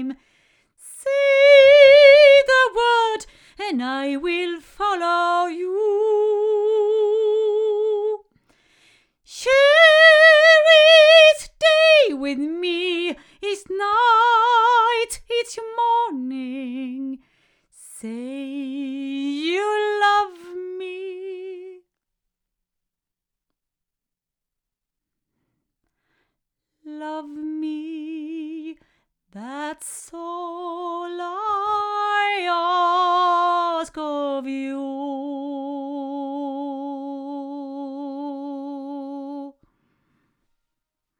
time. Say the word and I will follow you. Share each day with me, each night, each morning. Say you love me. Love me, that's all.